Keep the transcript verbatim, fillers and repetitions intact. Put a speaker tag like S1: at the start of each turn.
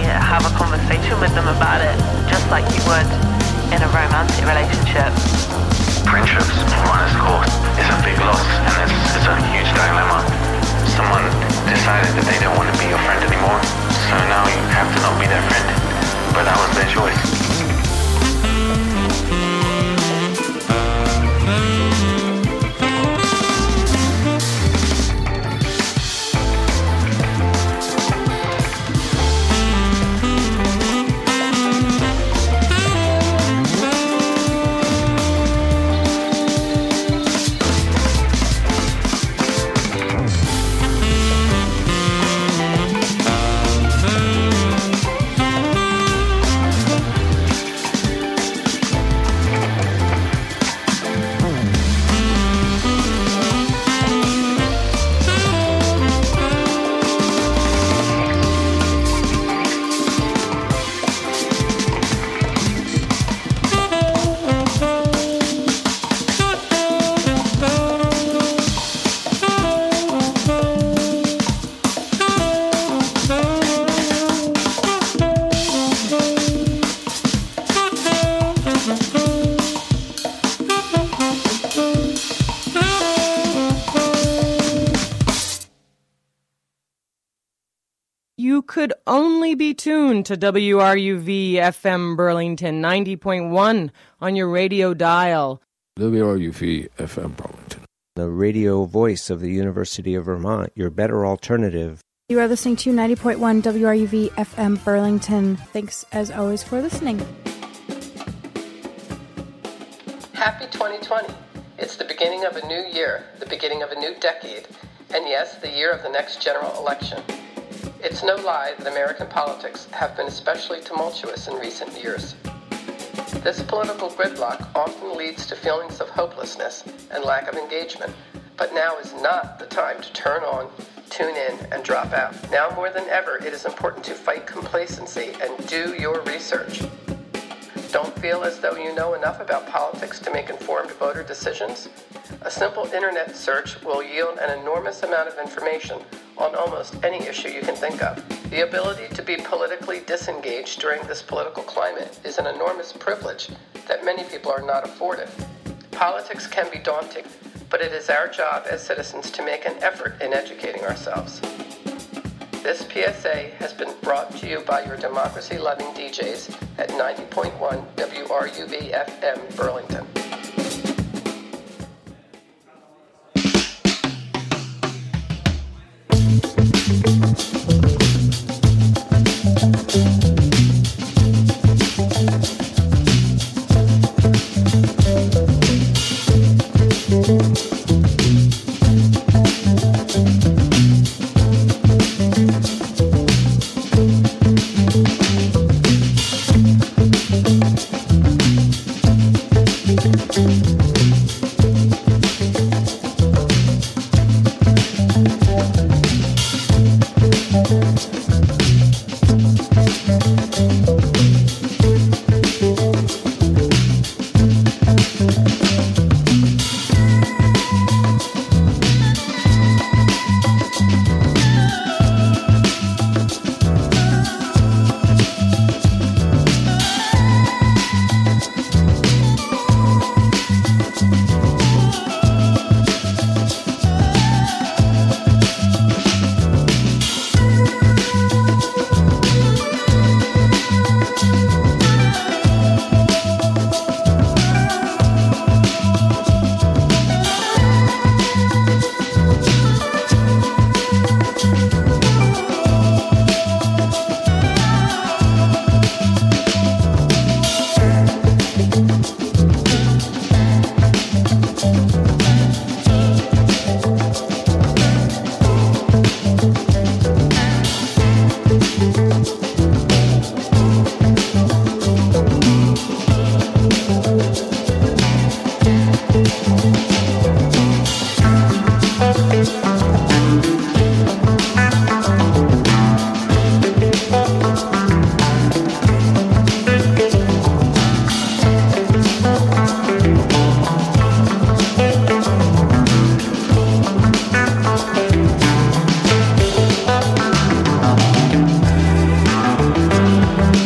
S1: have a conversation with them about it, just like you would in a romantic relationship.
S2: Friendships run its course. It's a big loss, and it's, it's a huge dilemma. Someone decided that they don't want to be your friend anymore, so now you have to not be their friend. But that was their choice.
S3: You could only be tuned to W R U V F M Burlington ninety point one on your radio dial.
S4: W R U V F M Burlington,
S5: the radio voice of the University of Vermont, your better alternative.
S6: You are listening to ninety point one W R U V F M Burlington. Thanks, as always, for listening.
S7: Happy twenty twenty. It's the beginning of a new year, the beginning of a new decade, and yes, the year of the next general election. It's no lie that American politics have been especially tumultuous in recent years. This political gridlock often leads to feelings of hopelessness and lack of engagement, but now is not the time to turn on, tune in, and drop out. Now more than ever, it is important to fight complacency and do your research. Don't feel as though you know enough about politics to make informed voter decisions? A simple internet search will yield an enormous amount of information on almost any issue you can think of. The ability to be politically disengaged during this political climate is an enormous privilege that many people are not afforded. Politics can be daunting, but it is our job as citizens to make an effort in educating ourselves. This P S A has been brought to you by your democracy-loving D Js at ninety point one W R U V F M Burlington.